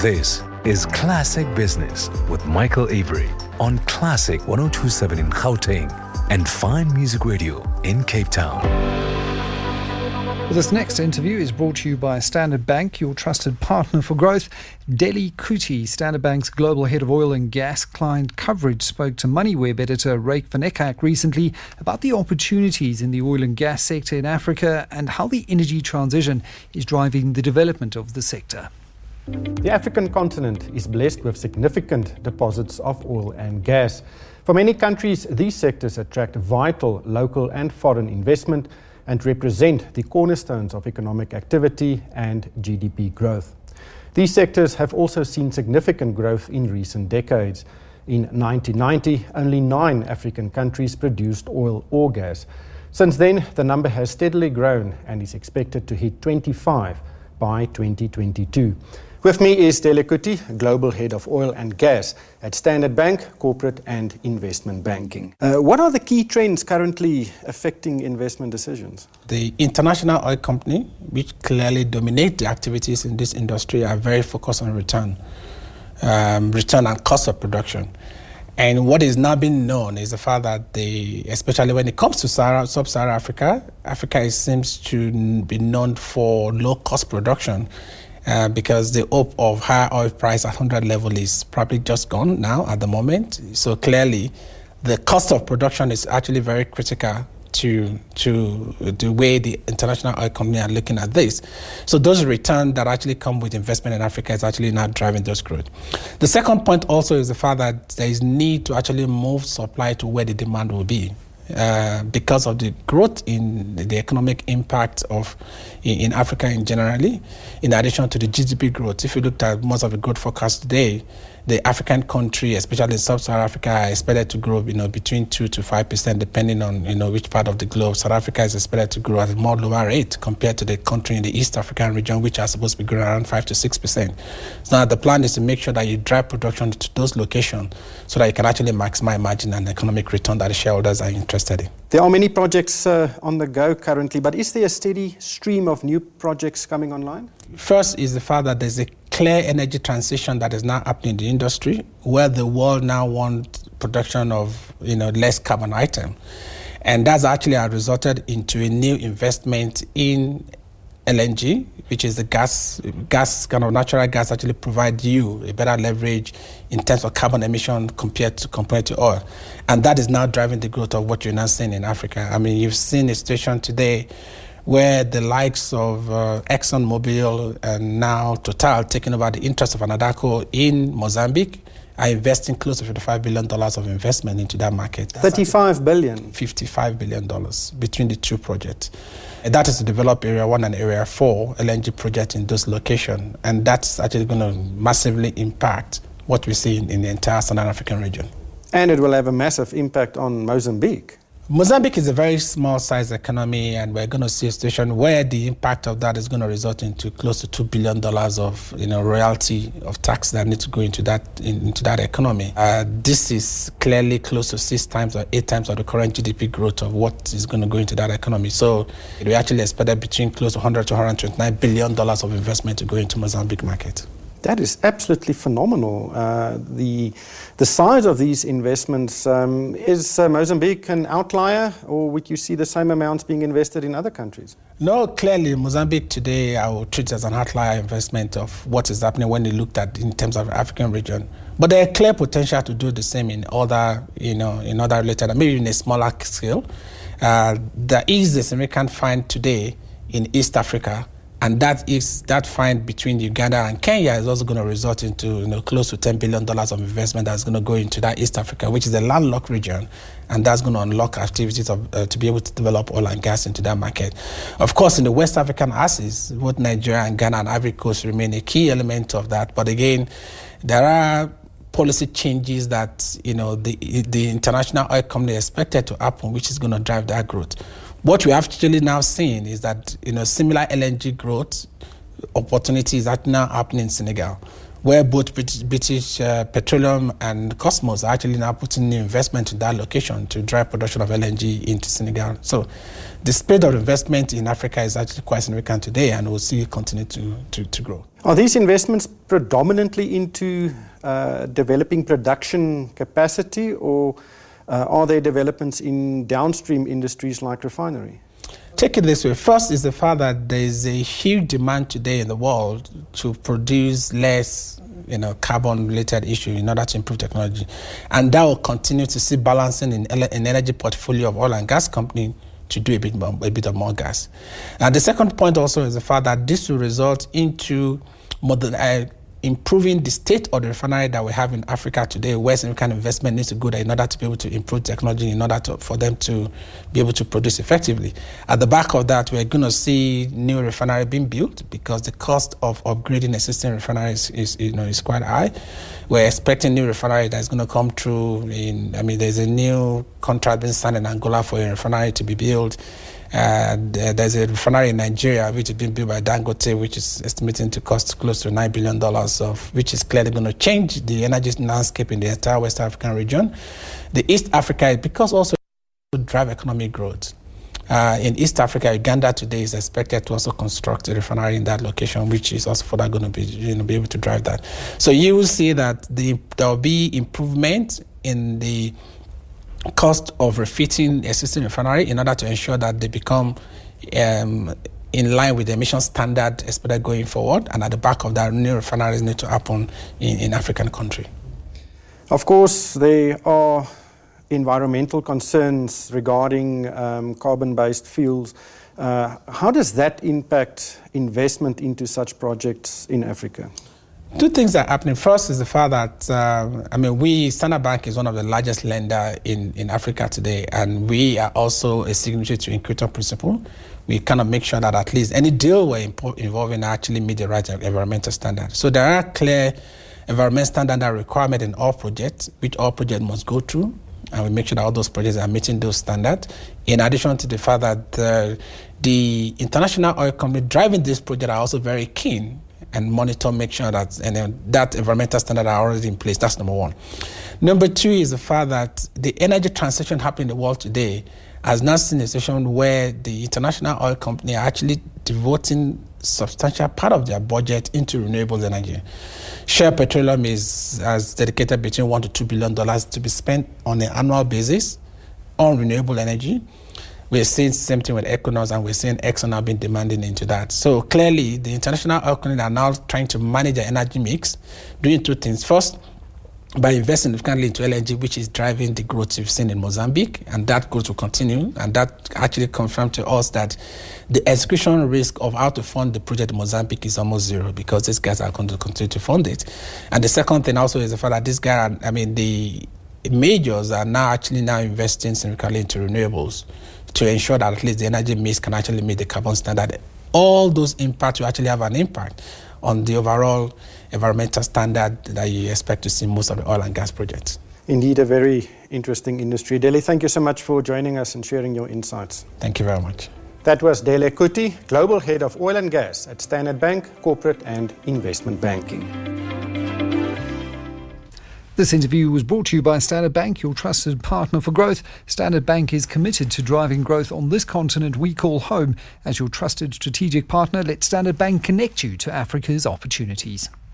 This is Classic Business with Michael Avery on Classic 102.7 in Gauteng and Fine Music Radio in Cape Town. This next interview is brought to you by Standard Bank, your trusted partner for growth. Delhi Kuti, Standard Bank's global head of oil and gas client coverage, spoke to MoneyWeb editor Ryk van Eck recently about the opportunities in the oil and gas sector in Africa and how the energy transition is driving the development of the sector. The African continent is blessed with significant deposits of oil and gas. For many countries, these sectors attract vital local and foreign investment and represent the cornerstones of economic activity and GDP growth. These sectors have also seen significant growth in recent decades. In 1990, only 9 African countries produced oil or gas. Since then, the number has steadily grown and is expected to hit 25 by 2022. With me is Delhi Kuti, Global Head of Oil and Gas at Standard Bank, Corporate and Investment Banking. What are the key trends currently affecting investment decisions? The international oil company, which clearly dominate the activities in this industry, are very focused on return and cost of production. And what is now being known is the fact that especially when it comes to sub-Saharan Africa, Africa seems to be known for low-cost production. Because the hope of higher oil price at 100 level is probably just gone now at the moment. So clearly, the cost of production is actually very critical to the way the international oil company are looking at this. So those returns that actually come with investment in Africa is actually not driving those growth. The second point also is the fact that there is need to actually move supply to where the demand will be. Because of the growth in the economic impact in Africa in generally, in addition to the GDP growth. If you looked at most of the growth forecasts today, the African country, especially in sub-Saharan Africa, are expected to grow, between 2 to 5%, depending on, which part of the globe. South Africa is expected to grow at a more lower rate compared to the country in the East African region, which are supposed to be growing around 5 to 6%. So now the plan is to make sure that you drive production to those locations so that you can actually maximize margin and economic return that the shareholders are interested in. There are many projects on the go currently, but is there a steady stream of new projects coming online? First is the fact that there's a clear energy transition that is now happening in the industry, where the world now wants production of less carbon item, and that's actually resulted into a new investment in LNG, which is the gas kind of natural gas actually provide you a better leverage in terms of carbon emission compared to oil, and that is now driving the growth of what you're now seeing in Africa. I mean, you've seen a situation today where the likes of ExxonMobil and now Total taking over the interest of Anadarko in Mozambique are investing close to $55 billion of investment into that market. $35 billion? $55 billion between the two projects. And that is to develop Area 1 and Area 4 LNG projects in those locations. And that's actually going to massively impact what we see in the entire Southern African region. And it will have a massive impact on Mozambique. Mozambique is a very small-sized economy, and we're going to see a situation where the impact of that is going to result into close to $2 billion of royalty of tax that need to go into that economy. This is clearly close to 6 times or 8 times of the current GDP growth of what is going to go into that economy. So we actually expected between close to $100 to $129 billion of investment to go into Mozambique market. That is absolutely phenomenal. The size of these investments, is Mozambique an outlier, or would you see the same amounts being invested in other countries? No, clearly Mozambique today I would treat as an outlier investment of what is happening when you looked at in terms of the African region. But there are clear potential to do the same in other related, maybe in a smaller scale. There is a significant find today in East Africa. And that find between Uganda and Kenya is also going to result into close to $10 billion of investment that's going to go into that East Africa, which is a landlocked region, and that's going to unlock activities to be able to develop oil and gas into that market. Of course, in the West African axis, both Nigeria and Ghana and Ivory Coast remain a key element of that. But again, there are policy changes that the international oil company expected to happen, which is going to drive that growth. What we have actually now seen is that similar LNG growth opportunities are now happening in Senegal, where both British Petroleum and Cosmos are actually now putting new investment in that location to drive production of LNG into Senegal. So the speed of investment in Africa is actually quite significant today, and we'll see it continue to grow. Are these investments predominantly into developing production capacity, or are there developments in downstream industries like refinery? Take it this way. First is the fact that there is a huge demand today in the world to produce less, carbon-related issue in order to improve technology, and that will continue to see balancing in energy portfolio of oil and gas company to do a bit of more gas. And the second point also is the fact that this will result into improving the state of the refinery that we have in Africa today, where some kind of investment needs to go there in order to be able to improve technology, in order for them to be able to produce effectively. At the back of that, we're going to see new refinery being built because the cost of upgrading existing refineries is quite high. We're expecting new refinery that's going to come through. There's a new contract being signed in Angola for a refinery to be built. There's a refinery in Nigeria which is being built by Dangote, which is estimating to cost close to $9 billion, which is clearly going to change the energy landscape in the entire West African region. The East Africa, because also to drive economic growth. In East Africa, Uganda today is expected to also construct a refinery in that location, which is also further going to be able to drive that. So you will see that there will be improvement in the cost of refitting existing refinery in order to ensure that they become in line with the emission standard expected going forward. And at the back of that, new refineries need to happen in African country. Of course, there are environmental concerns regarding carbon-based fuels. How does that impact investment into such projects in Africa? Two things are happening. First is the fact that, Standard Bank is one of the largest lender in Africa today, and we are also a signatory to Equator Principle. We kind of make sure that at least any deal we're involved in actually meet the right environmental standards. So there are clear environmental standard requirements in all projects, which all projects must go through, and we make sure that all those projects are meeting those standards. In addition to the fact that the international oil company driving this project are also very keen and monitor, make sure that that environmental standards are already in place. That's number one. Number two is the fact that the energy transition happening in the world today has now seen a situation where the international oil company are actually devoting substantial part of their budget into renewable energy. Shell Petroleum has dedicated between $1 to $2 billion to be spent on an annual basis on renewable energy. We're seeing the same thing with Equinor, and we're seeing Exxon now being demanding into that. So clearly, the international oil companies are now trying to manage their energy mix, doing two things. First, by investing significantly into LNG, which is driving the growth we've seen in Mozambique, and that growth will continue. And that actually confirmed to us that the execution risk of how to fund the project in Mozambique is almost zero, because these guys are going to continue to fund it. And the second thing also is the fact that these guys, the majors are now investing significantly into renewables to ensure that at least the energy mix can actually meet the carbon standard. All those impacts will actually have an impact on the overall environmental standard that you expect to see in most of the oil and gas projects. Indeed, a very interesting industry. Dele, thank you so much for joining us and sharing your insights. Thank you very much. That was Dele Kuti, Global Head of Oil and Gas at Standard Bank Corporate and Investment Banking. This interview was brought to you by Standard Bank, your trusted partner for growth. Standard Bank is committed to driving growth on this continent we call home. As your trusted strategic partner, let Standard Bank connect you to Africa's opportunities.